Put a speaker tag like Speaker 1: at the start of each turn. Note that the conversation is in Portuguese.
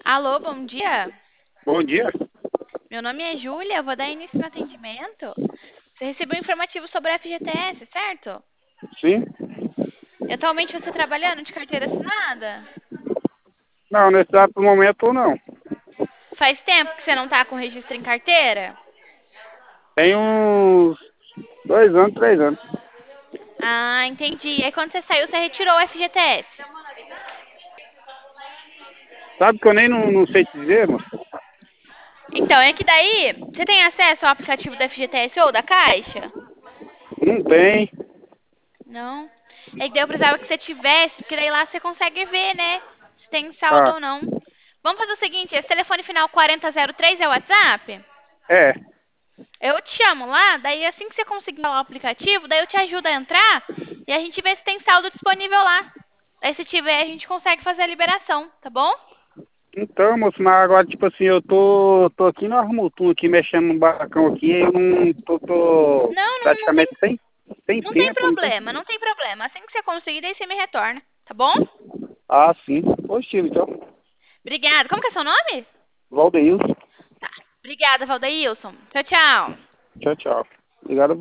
Speaker 1: Alô, bom dia.
Speaker 2: Bom dia.
Speaker 1: Meu nome é Júlia, eu vou dar início no atendimento. Você recebeu um informativo sobre a FGTS, certo?
Speaker 2: Sim?
Speaker 1: E atualmente você está trabalhando de carteira assinada?
Speaker 2: Não, nesse exato momento não.
Speaker 1: Faz tempo que você não está com registro em carteira?
Speaker 2: Tem uns 2 anos, 3 anos.
Speaker 1: Ah, entendi. Aí quando você saiu, você retirou o FGTS.
Speaker 2: Sabe que eu nem não sei te dizer, moço?
Speaker 1: Então, é que daí você tem acesso ao aplicativo da FGTS ou da Caixa?
Speaker 2: Não tem.
Speaker 1: Não. É que daí eu precisava que você tivesse, porque daí lá você consegue ver, né? Se tem saldo
Speaker 2: Ah,
Speaker 1: ou não. Vamos fazer o seguinte, esse telefone final 4003 é o WhatsApp?
Speaker 2: é.
Speaker 1: Eu te chamo lá, daí assim que você conseguir o aplicativo, daí eu te ajudo a entrar e a gente vê se tem saldo disponível lá. Daí se tiver, a gente consegue fazer a liberação, tá bom?
Speaker 2: Então, moço, mas agora, tipo assim, eu tô aqui no Armutum, aqui mexendo no barracão aqui, eu não tô
Speaker 1: Não, não, não tem,
Speaker 2: praticamente sem
Speaker 1: não tem
Speaker 2: tempo, não tem.
Speaker 1: problema, não tem problema. Assim que você conseguir, daí você me retorna, tá bom?
Speaker 2: Ah, sim. Positivo, então.
Speaker 1: Obrigada. Como que é seu nome?
Speaker 2: Valdeir.
Speaker 1: Tá. Obrigada, Valdeilson. Tchau, tchau.
Speaker 2: Tchau, tchau. Obrigado.